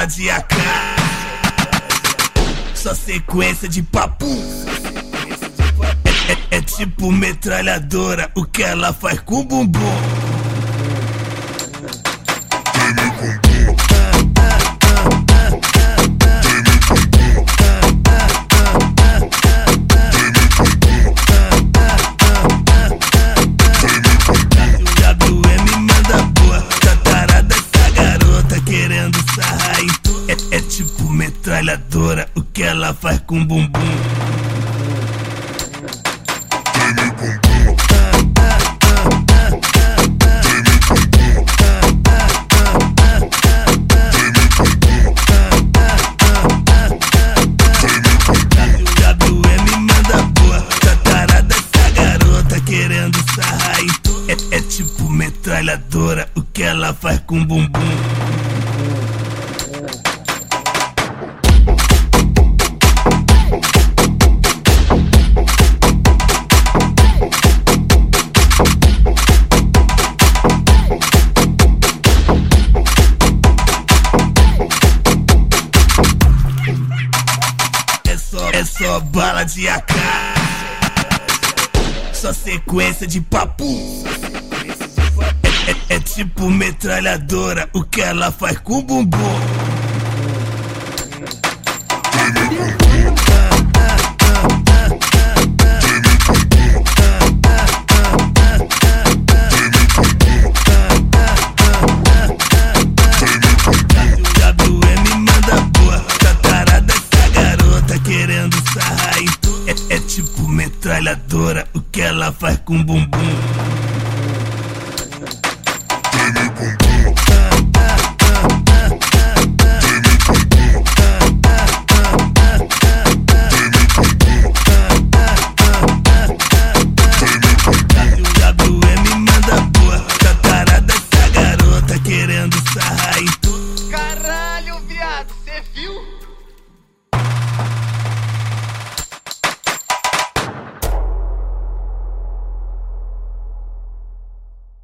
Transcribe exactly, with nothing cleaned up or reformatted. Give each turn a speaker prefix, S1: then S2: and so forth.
S1: bala de A K, só sequência de papo. É, é, é tipo metralhadora, o que ela faz com o bumbum. É, é tipo metralhadora, o que ela faz com o bumbum. W M manda boa, tá tarada essa garota querendo sarrar em tu. É, é tipo metralhadora, o que ela faz com o bumbum. É só bala de A K, só sequência de papo. É, é, é tipo metralhadora, o que ela faz com o bumbum. É, é tipo metralhadora, o que ela faz com o bumbum. W M manda boa, tá tarada essa garota querendo sarrar em tu.
S2: Caralho, viado, cê viu?